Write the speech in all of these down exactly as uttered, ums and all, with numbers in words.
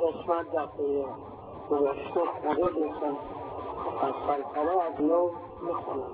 قسمت دفعه گذشته خودتون از سلطنه از نو میخونم.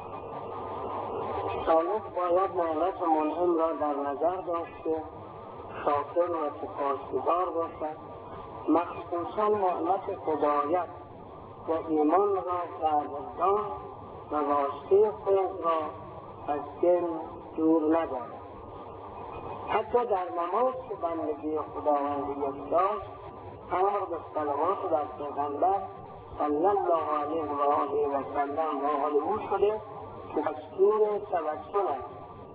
سالک باید نعمت منعم را در نظر داشته، شاکر و سپاسگزار باشد، مخصوصا نعمت هدایت و ایمان را قدردان و واسطه خود را از دل دور ندارد. حتی در نماز که بندگی خداوند یکتاست امر به صلوات بر پیغمبر صلی الله علیه و آله و سلم و حال او شده که دستور توسل است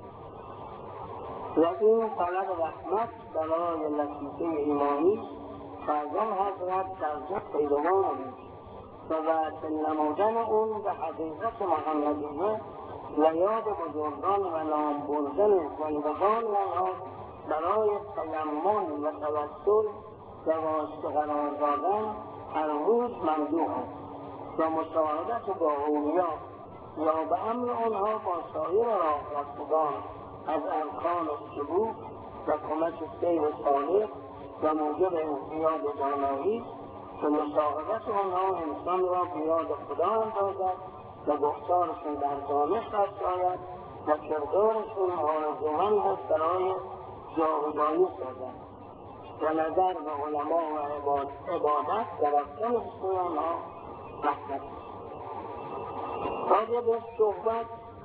و این طلب رحمت برای لطیفه ایمانی که از آن حضرت در جد پیروان اوست و وعده نمودن اون به حقیقت محمدیه و یاد بزرگان و نام بردن زندگان آنها برای تیمم و توسل و واسطه قرار دادن هر روز ممدوح است و مساعدت با اولیا یا به امر آنها با سایر راهرفتگان از ارکان سلوک و کمک سیر صالح و موجب انقیاد دانایی که مساعدت آنها انسان را به یاد خدا اندازد و گفتارشون در دانش افزاید و کردارشون آرزومند است برای جاودانی سازد و نظر به علما و عبادت در رفتن بسوی آنها رحمت است. راجع به صحبت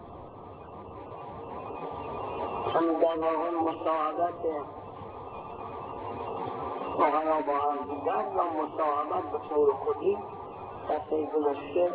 هم در واقع مساعدت اقلا با هم دیگر و مساعدت به طور خودی دفعه گذشته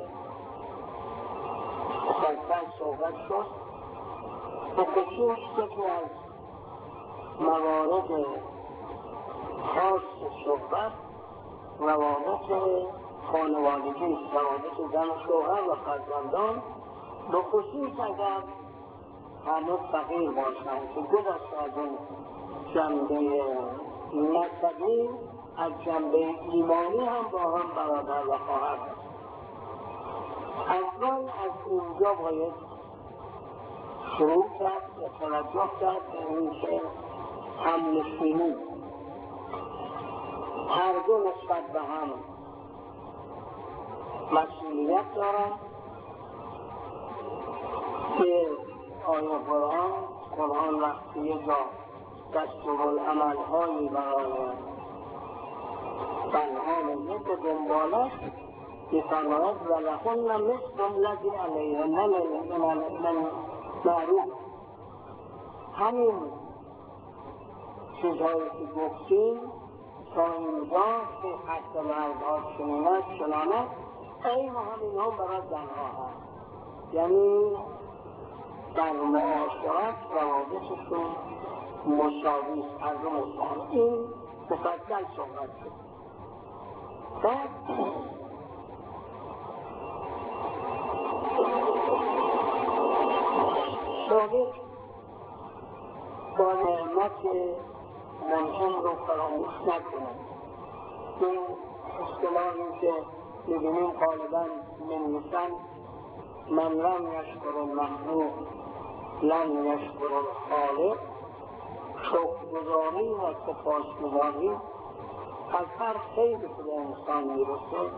مفصل صحبت شد. به خصوص یکی از موارد خاص صحبت روابط خانوادگی است، روابط زن و شوهر و فرزندان، به خصوص اگر هنوز فقیر باشند که گذشته از اون جنبه نسبی از جنبه ایمانی هم با هم برادر و خواهر است. اول از اینجا باید شروع کرد و توجه کرد به این که همنشینی هر دو نسبت به هم مسئولیت دارند که آیه قرآن قرآن وقتی یه جا دستورالعمل هایی برای زنها میگه به دنبالش میفرماید و لهن مثل الذی علیهن من معروف. همین چیزهایی که گفتیم تا اینجا که حق مردها چنینه چنانه این همین هم برای زنها هست، یعنی در معاشرت روابطشون مساوی است، هر دو مساوی. این مفصل صحبت شد. بعد صادق با نعمت منعم رو فراموش نکنند. این اصطلاحی که می‌بینیم غالباً می‌نویسند من لم یشکر المخلوق لم یشکر الخالق، شکرگزاری و سپاسگزاری از هر خیلی که به انسان میرسه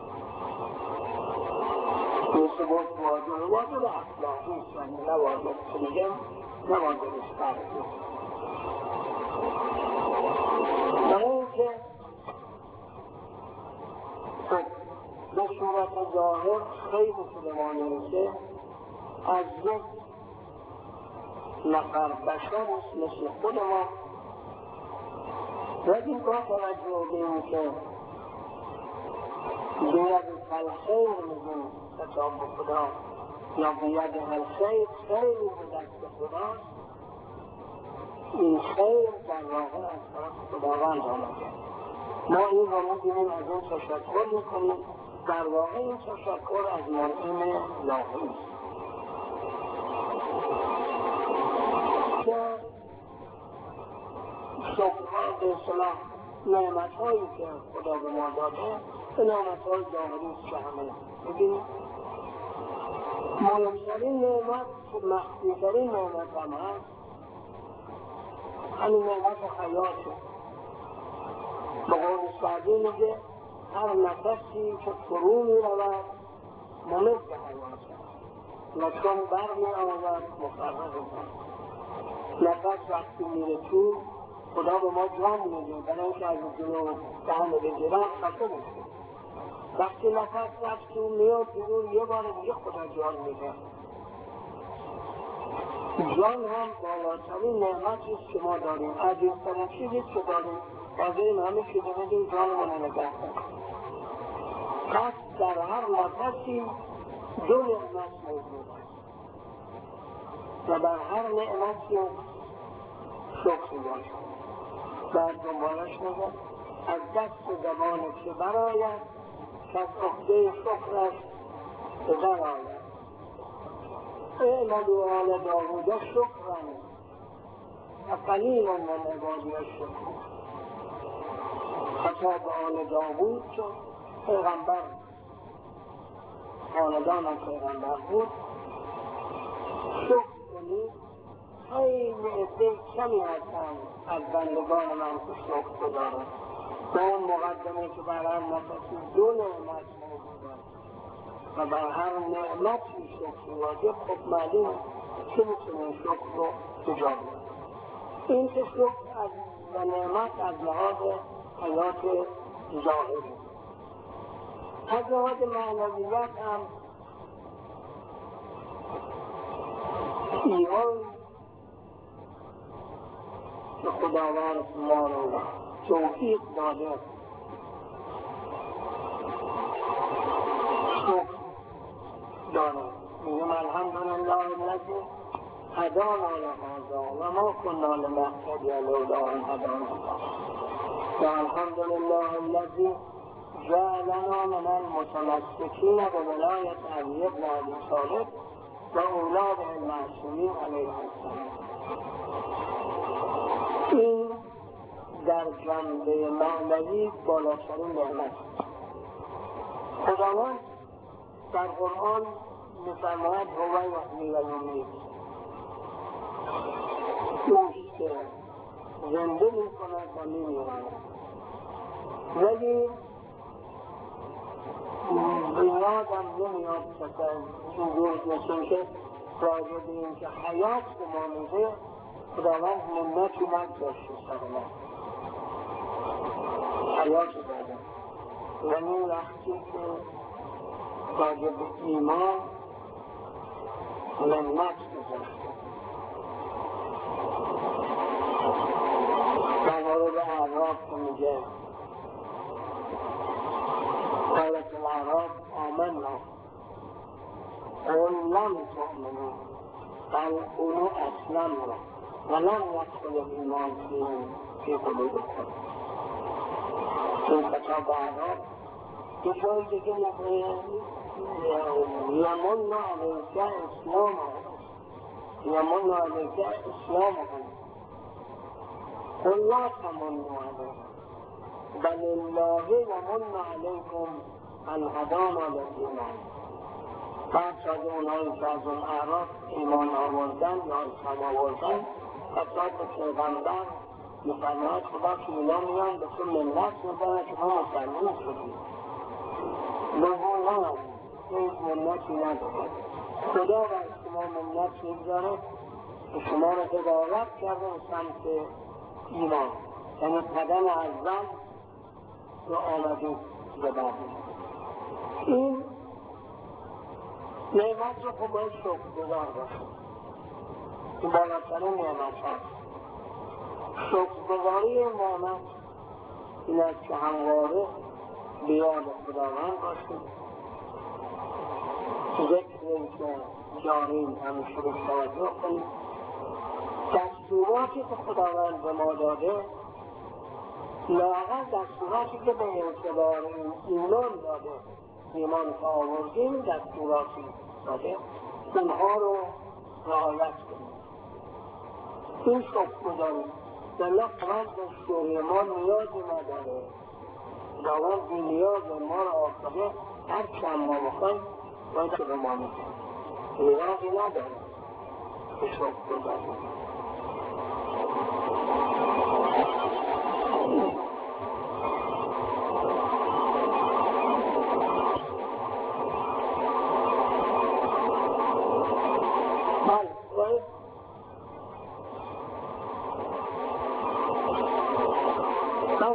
میشه گفت واجب واجب اخلاقی است، یعنی نه واجب که میگم نه واجب شرعی. برای اینکه به صورت ظاهر خیلی که به ما میرسه از یک نفر بشر مثل خود ما لیکن با توجه به این که بید الخیر میگیم کتاب خدا یا بید الخیر خیلی به دست خدا، این خیر در واقع از طرف خداوند آمده. ما این رو میگیم از این تشکر میکنیم، در واقع این تشکر از منعم الهی است که شکرها به اصطلاح نعمت‌هایی که خدا به ما داده به نعمت‌های ظاهری است که همه ببینیم. مهمترین نعمت که مخفی‌ترین نعمت هم هست همین نعمت حیاته. به قول بعدی میگه هر نفسی که فرو می رود ممد حیات و چون بر می آید مفرق بود. نفس وقتی میره تو خدا به ما جان میده برای اینکه از جلو دهن بگیرم خطه میشه. وقتی نفس رفت تو میاد بیرون یه بار دیگه خدا جان میده. جان هم بالاترین نعمتیست که ما داریم، عزیزترین چیزیست که داریم. حاضریم همه چیزی بدیم جانمون رو نگه داریم. پس در هر نفسی دو نعمت موجود است و بر هر نعمتی شکر باشد. بعد دنبالش میگه از دست زبان که برآید که از عهده شکرش به در آید. اعملوا آل داوود شکرا و قلیل من عبادی الشکور. خطاب آل داوود که پیغمبر خاندان پیغمبر بود، شکر کنید خیلی عده کمی هستند از بندگان من که شکر گزارند. به اون مقدمه که بر هر نفسی دو نعمت موجود است و بر هر نعمتی شکر واجب، خب معلومه که میتونه شکر رو بجا بیاره. این که شکر از و نعمت از لحاظ حیات ظاهری، از لحاظ معنویت هم ایمان که خداوند ما رو توفیق داده شکر دارد. میگم الحمدلله الذی هدانا لهذا و ما کنا لنهتدی لولا ان هدانا الله و الحمدلله الذی جعلنا من المتمسکین بولایت علی بن ابی طالب و اولاده المعصومین علیه السلام. این در جنبه معنوی بالاترین نعمت. خداوند در قرآن می‌فرماید هو یحیی و یمیت، اوست که زنده می‌کند و می‌میراند. ولی یادم نمیاد که اینجور مثل که راجع به این که حیات به ما میده خداوند منتی نگذاشته سر ما، حیات داده. یعنی وقتی که راجع به ایمان منت گذاشته. در مورد اعراب که میگه قالت الاعراب آمنا قل لم تؤمنوا بل قولوا اسلمنا ولم يدخل الايمان في قلوبكم. این کتاب اعراب یه جای دیگه میگه یمن علیک اسلام یمن علیک اسلام قل لا تمنوا علیک بل الله یمن علیکم ان هدانا للایمان. بعد شده اونایی که از اون اعراف ایمان آوردن یا اسلام آوردن خطاب به پیغمبر میفرماید خدا که اینا میان به تو منت میزنه که ما مسلمان شدیم. لگو نه هیچ منتی نداره. خدا باید شما منت میگذاره که شما رو هدایت کرده به سمت ایمان، یعنی قدم اول رو آمدید به بعد. این نعمت رو خب باید شکر گزار باشه. این بالاترین نعمت هست. شکر گزاری نعمت این است که همواره به یاد خداوند باشیم، ذکری که جاریم همیشه رو توجه کنیم، دستوراتی که خداوند به ما داده لااقل دستوراتی که به اعتبار ایمان داده، ایمان که آوردیم دستوراتی داده، اونها رو رعایت کنیم. این شکر گزاری دلله خواهد به شکر ما نیازی نداره. خداوند بی نیاز ما رو آفریده، هر چند ما بخوایم باید که به ما میده، نیازی نداره به شکر گزاری.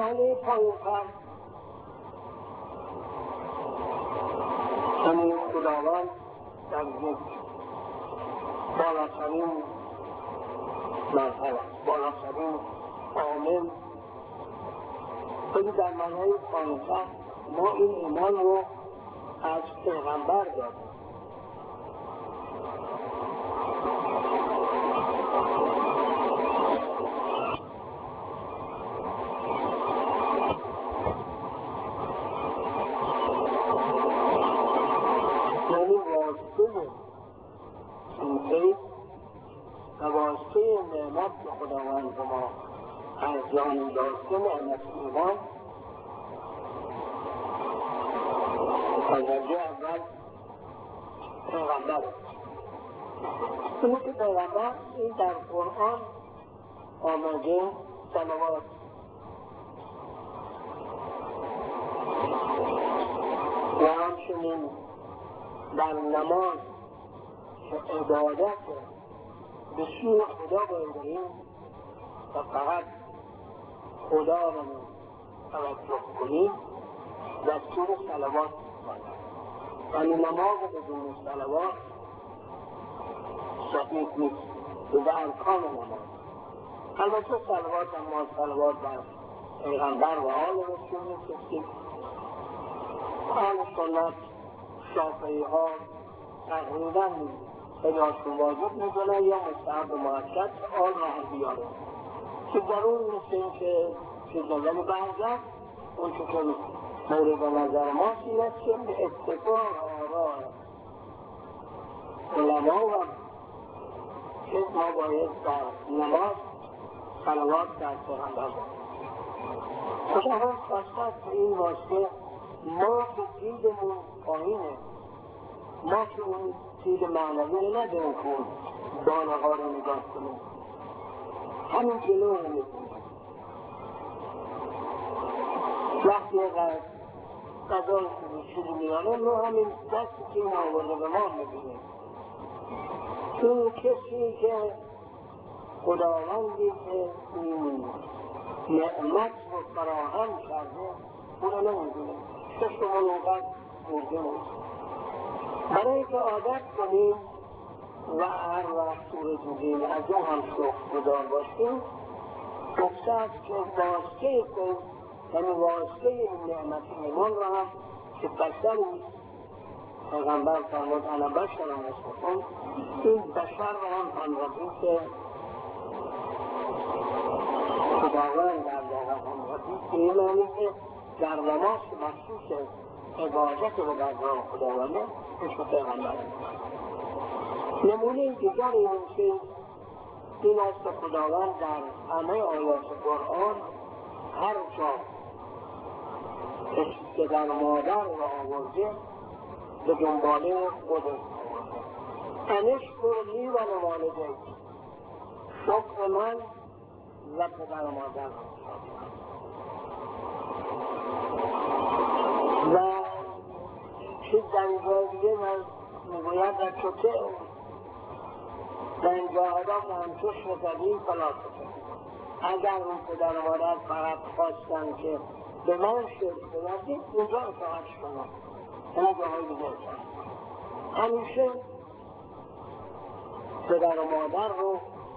مرحله پایین‌تر همین خداوند در یک بالاترین مرحله بالاترین عامل خیلی در مرحله پایین‌تر ما این ایمان رو از پیغمبر داریم. یعنی واسطه این و واسطه نعمت که خداوند به ما ارزانی داشته نعمت ایمان از درجه اول پیغمبر اینه که پیغمبر این در قرآن آمده صلوات و همچنین در نماز که عبادت به سوی خدا بایدیم و فقط خدا رو توجه کنیم دستور صلوات یعنی نماز بدون صلوات صحیح نیست به ارکان نماز. البته صلوات اما صلوات بر پیغمبر و آل رسول می‌فرستیم. آل سنت شافعی ها تقریبا خیلی‌هاشون واجب می‌کنن یا مستحب و مؤکد آل را هم بیاره که در اون مثل این که چیزا ولی بعضا اون که که مورد نظر ما سیرد که به اتفاق آراء علما و که ما باید در نماز صلوات در پیغمبر خداوند خواستد به این واسطه ما که دیدمون پایینه ما که اون دید معنوی نداریم که دانه ها رو نگاه کنیم همین جلو رو میکنیم وقتی اگر قضای چیزی میانه ما همین دستی که این آورده به ما میبینیم این کسی که خداوندی که این نعمت رو فراهم کرده او رو نمیدونیم چشمون اونقدر مرده نیست برای که عادت کنیم و هر وقت او رو دیدیم از اون هم شکر گزار باشیم افتاد که واسطه کنیم یعنی واسطه این نعمت ایمان را هم که بشر نیست پیغمبر فرمود انا بشرم اسمکم این بشر را هم همراهی که خداوند در واقع همراهی که این معنی که در نماز مخصوص عبادت رو در راه خداونده اسم پیغمبر نمونه دیگر این که این است که خداوند در همه آیات قرآن هر جا که در مادر را آورده به دنباله خودش آورده انشکر لی و لوالدیک شکر من و پدر و مادر و چیز در اینجا دیگه من میگوید در چطه در اینجا آدم من چشم تبیل فلاسفه اگر اون پدر و مادر فقط خواستن که به من شرک بودید اونجا اطاعتش کنم اون جاهای دیگه همیشه پدر و مادر رو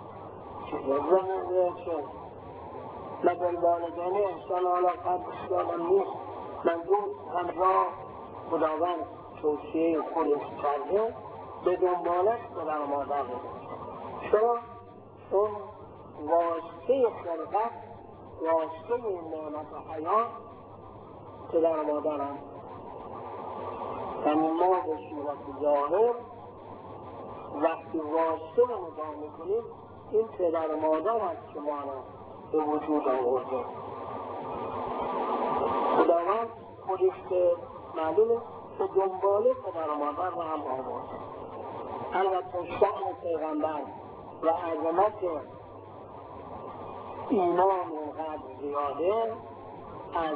زمینه که و بالوالدین احسان حالا قدرش دارم نیست منظور همراه خداوند توصیه خودش کرده به دنبالش پدر و مادر رو چون اون واسطه خلقت واسطه نعمت حیات پدر و مادر هم یعنی ما به صورت ظاهر وقتی واسطه رو نگاه میکنیم این پدر و مادر هست که ما را به وجود آورده خداوند خودش که معلومه به دنباله پدر و مادر را هم آورده البته شأن پیغمبر و عظمت ایمان اونقدر زیاده از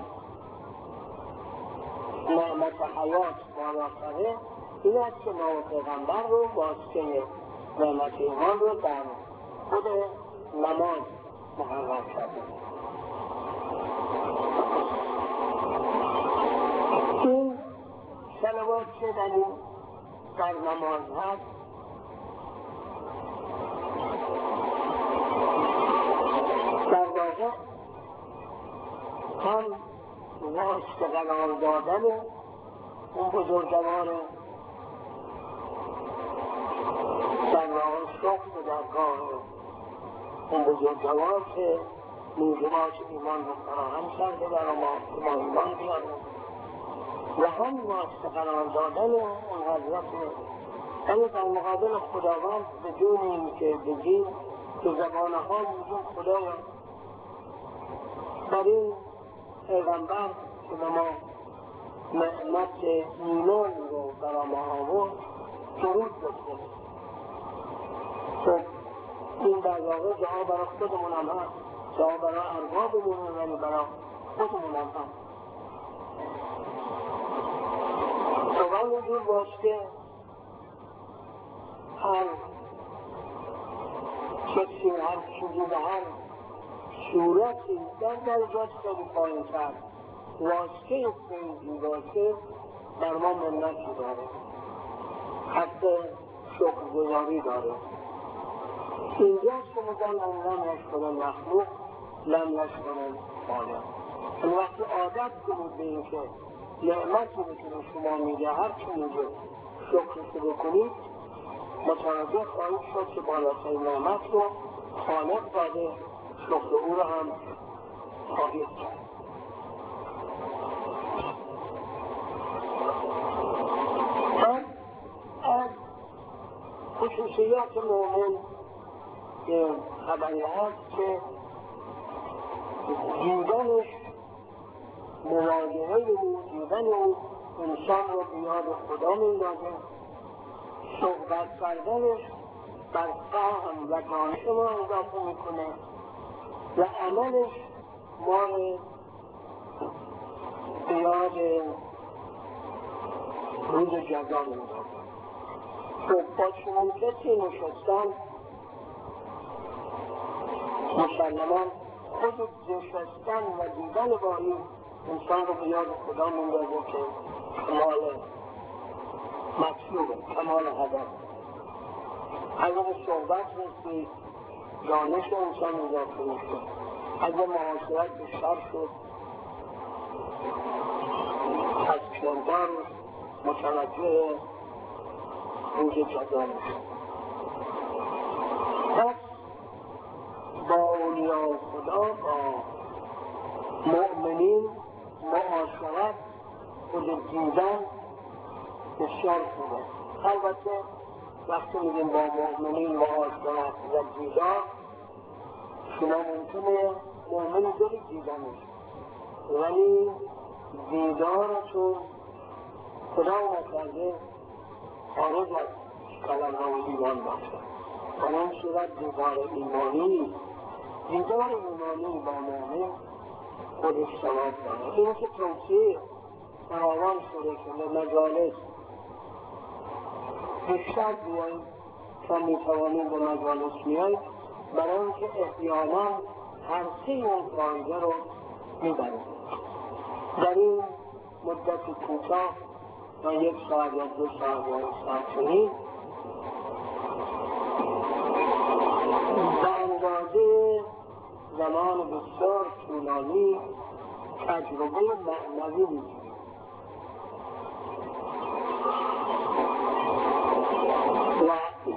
نعمت حیات بالاتره این است که ما پیغمبر رو واسطه نعمت ایمان رو در خود نماز مقرر کرده که در این در نماز هست در واقع هم واسطه قرار دادن اون بزرگوار در واقع شخص درگاه اون بزرگوار که موجبات ایمان رو فراهم کرده برای ما ما ایمان بیاریم و هم واسطه قرار دادن اون حضرت یعنی در مقابل خداوند بدون این که بگیم که زبانه ها وجود خداوند در این پیغمبر که به ما نعمت ایمان رو برای ما آورد درود بکنیم. خب این در واقع دعا برای خودمون هم هست، دعا برای اربابمون ولی برای خودمون هم هست. خب اینجور باش که هر کسی هر چیزی به هر صورتی در درجات خیلی پایین تر واسطه خیلی باشه بر ما منتی داره، حتی شکرگزاری داره. اینجاست که میگن لم یشکر مخلوق لم یشکر خالق. این وقتی عادت کنید به این که نعمتی میتونه شما میگه هر چی میگه شکرشو بکنید متوجه خواهید شد که بالاترین نعمت رو خالق داده، شکر او رو هم خواهید کرد. از خصوصیات مومن که خبری هست که دیدنش مواجهه او دیدن او انسان رو بیاد خدا میندازه، صحبت کردنش بر فهم و دانش ما اضافه میکنه و عملش ما رو بیاد روز جزا میندازه. خب با چنین کسی نشستن مسلمان خود نشستن و دیدن با این انسان رو به یاد خدا میندازه که کمال مطلوبه، کمال هدف. اگر صحبت رسید دانش انسان اضافه میشه، اگر معاشرت بیشتر شد از کردار متوجه روز جزا میشه. پس با اولیاء خدا با مؤمنین معاشرت خود دیدن بسیار خوبه. البته وقتی میگیم با مؤمنین معاشرت و دیدار شما ممکنه مؤمنی دارید دیدنش ولی دیدارتون خدا نکرده خارج از کلمه و ایمان باشه. با این صورت دیدار ایمانی دیدار ایمانی با مؤمن خودش ثواب داره. این که توصیه فراوان شده که به مجالس بیشتر بیایید تا میتوانید به مجالس میایید برای اینکه احیانا هر سه اون فایده رو میبرید. در این مدت کوتاه تا یک ساعت یا دو ساعت یا یک ساعت چنین به اندازه زمان بسیار طولانی تجربه معنوی میگیریم. و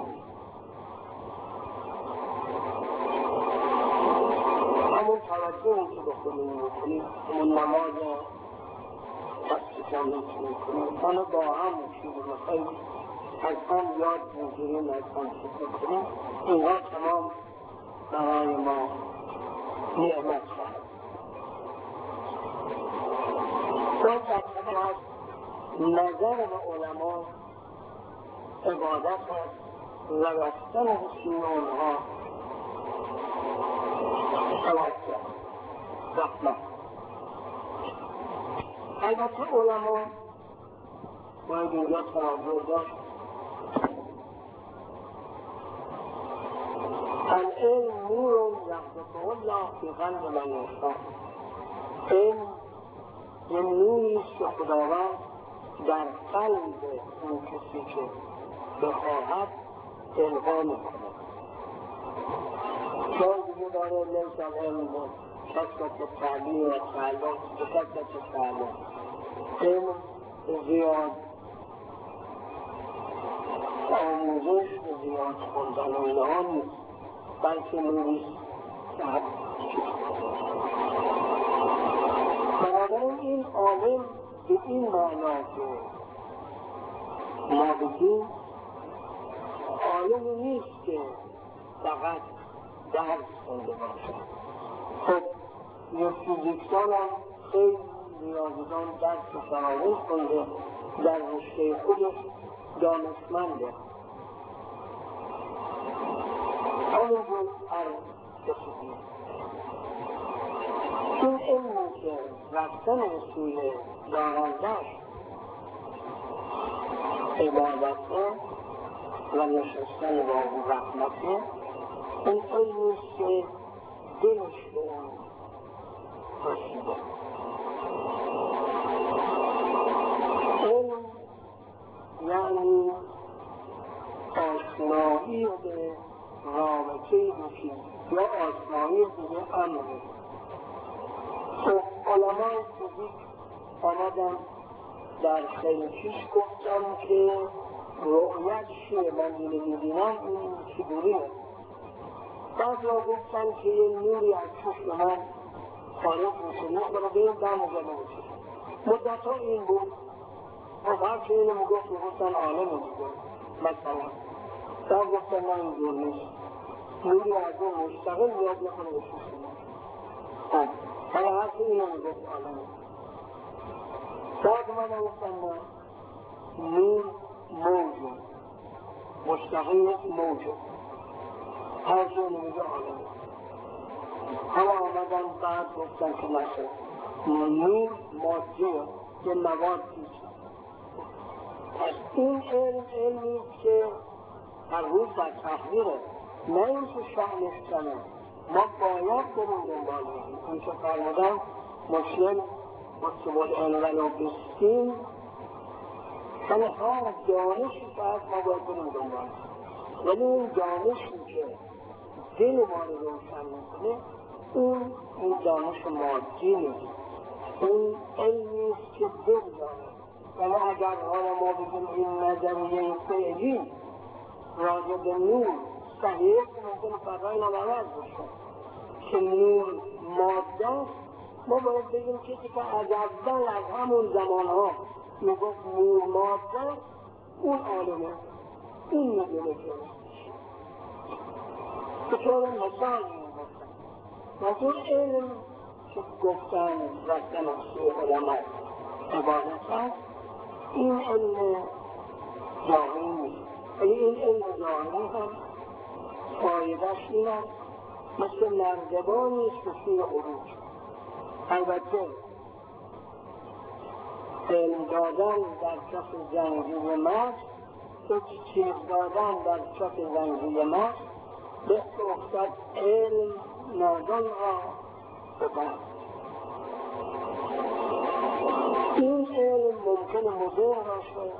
همون توجهی که به خودمون میکنیم، همون نماز تفسیرم میکنیم، آنو با هم میشیم خیلی از هم یاد میگیریم، از هم فکر کنیم، اینها تمام برای ما نعمت خواهد. باید در نظر به علما عبادت هست و رفتن حسین اونها توجه رحمت. البته علما باید اینجا توجه داشت العلم نور یخلق الله فی قلب من یشاء. علم یه نوری است که خداوند در قلب اون کسی که بخواهد القا میکنه. جای دیگه داره لیس العلم کثرت تعلیم و تعلم به کثرت تعلم، علم زیاد آموزش به زیاد خوندن و اینها نیست، بلکه نویس صحب. بنابراین این عالم به این معنا که ما بگیم عالمی نیست که فقط درس خونده باشد. خب یه فیزیکدان هم خیلی ریاضیدان درس فراموش کنده، در رشته خودش دانشمنده. همینجور هر کسی دید این علمی که رفتن رسول دارندش عبادته و نشستن با او رحمته، این علمیست که دلش به اون رسیده. علم یعنی آشنایی به رابطه دو چیز یا آشنایی به امره. خب علمای فیزیک آمدن در خیلی پیش گفتم که رؤیت چیه، من اینو میبینم این چگونیه. بعد را گفتن که یه نوری از چشم من خارج میشه، نخبره به این دم زده میشه. مدت ها این بود و هر که اینو میگفت میگفتن عالمه دیگه مثلا. بعد گفتن نه اینجور نیست، نوری از اون مستقل میاد نکنه به چشم من. حالا هر که اینو میگفت عالمه. بعد من گفتن نه، نور موجه، مستقل موجه، هر جا نمیگه عالمه. حالا آمدن بعد گفتن که نشه، نور مادیه که مواد پیش. پس این علم علمیست که هر روز در تحلیره، نه این که شأنش کنه. ما باید بریم دنبال بگیم این که فرمودن مسلم مطلب العلم و بستیم، یعنی هر دانشی که هست ما باید بریم دنبال. ولی این دانشی که دل ما رو روشن میکنه اون این دانش مادی نیست، اون علمیست که دل داره. یعنی اگر حالا ما بگیم این نظریه فعلی راجع به نور صحیح که ممکن فرقای نماز بشه که نور ماده است، ما باید بگیم کسی که از اول از همون زمانها میگفت نور ماده اون عالمه، این میدونه که به طور مثال میگفتن مثل علم که گفتن رفتن سوی علمت عبادت هست، این علم ظاهری نیست. ولی این علم ظاهری هم فایدهش این است مثل نردبانی است که سوی عروج. البته علم دادن در کف زنگی مغز، هیچ چیز دادن در کف زنگی مغز به افتاد علم نادان را ببرد. این علم ممکن مضر باشه،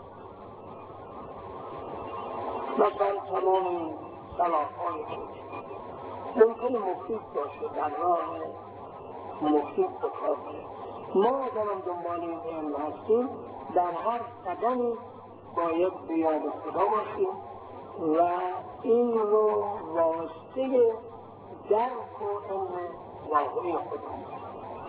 مثلا تمام این صلاح‌های ممکن مفید باشه، در راه مفید بکاره. ما اگر دنبال این علم هستیم در هر قدمی باید به یاد خدا باشیم و این رو واسطه درک و علم واقعی خدا